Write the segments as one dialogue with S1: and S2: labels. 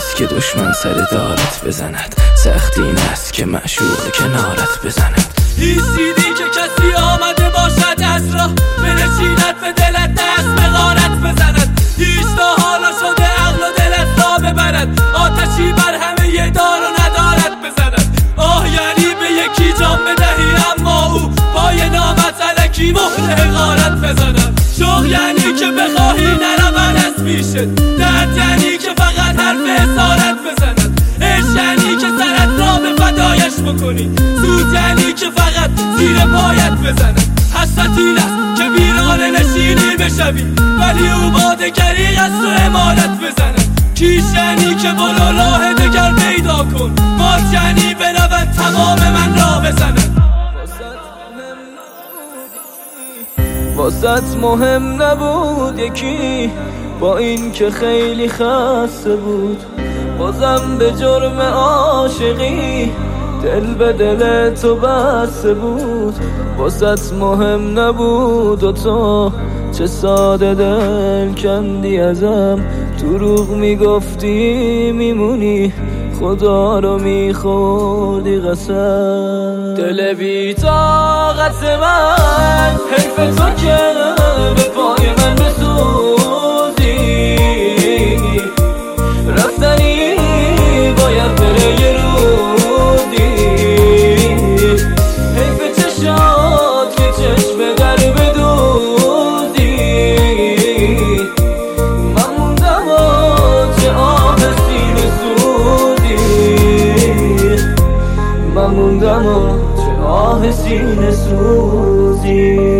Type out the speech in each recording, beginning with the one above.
S1: نیست که دشمن سر دارت بزند، سخت این است که معشوق کنارت بزند.
S2: ایستیدی که کسی آمده باشد از راه بنشیند، به دلت دست به غارت بزند. ایستا حالا شده عقل و دلت را ببرد، آتشی بر همه یه دار و ندارت بزند. آه یعنی به یکی جان بدهی اما او پای نامت الکی مهر غارت بزند. شوق یعنی که بخواهی نرود از پیشت، درد یعنی که فقط حرف اسارت بزند. عشق یعنی که سرت را به فدایش بکنی، سود یعنی که فقط زیر پایت بزند. حسرت این است که ویرانه نشینی بشوی، ولی او با دگری از تو امارت بزند. کیش یعنی که برو راه دگر پیدا کن، مات یعنی برود تمام من را بزند.
S3: واسط مهم نبود یکی، با این که خیلی خسته بود، بازم به جرم عاشقی دل به دل تو بسته بود. واسط مهم نبود و تو چه ساده دل کندی ازم، دروغ میگفتی میمونی، خدا رو میخوردی قسم. دل بی طاقت من حیف تو که به پای من بسوزی، رفتنی باید بره یه روزی. حیف چشات که چشم در بدوزی، من موندم و چه آه سینه سوزی، من موندم و چه آه سینه سوزی.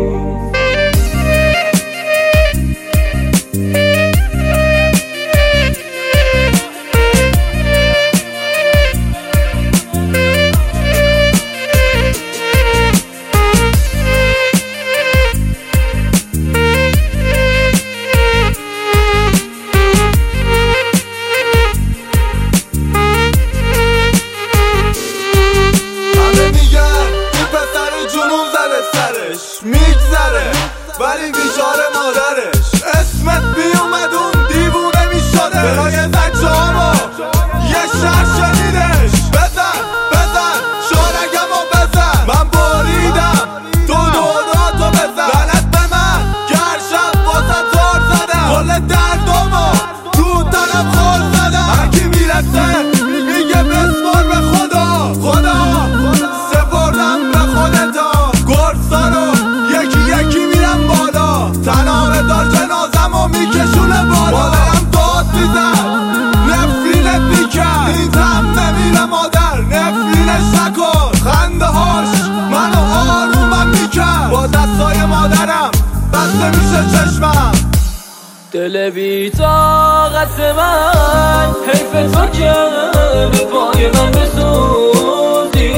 S4: میگذره ولی بیچاره مادرش اسمت بیومد اون دیوونه میشده، برای بچه هامو یه شهر شنیدش. بزن بزن شارگمو بزن، من بریدم تو دوراتو بزن. لعنت به من که هر شب واسه زار زدم، کل دردامو رو تنم خور زدم. هرکی میرسه میگه بسپار به خدا، خدا سپردم به خودتا. گرسانو یکی میرم بالا، تناره دار جنازم و میکشونه بالا. مادرم داد میزد نفرینت میکرد، این هم نمیره مادر نفرینش نکن. خنده هاش منو آرومم میکرد، با دستای مادرم بسته میشه چشمم.
S3: دل بی طاقت من حیف تو که به پای من بسوزی،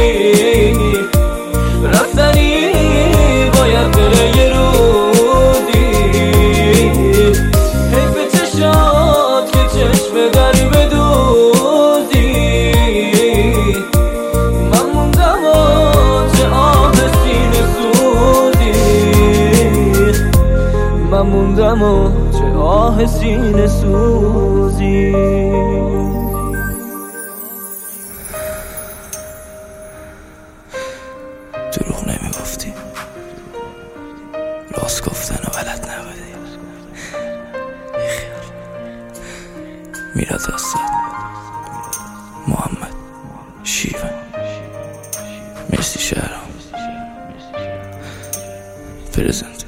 S3: رفتنی باید بره یه روزی. حیف چشات که چشم در بدوزی، من موندم و چه آه سینه سوزی، من موندم و چه آه سینه سوزی.
S1: دروغ نمیگفتی، راست گفتن و بلد نبودی. بیخیال. میراد استاد محمد شیوه. مرسی شهرام پرزنت.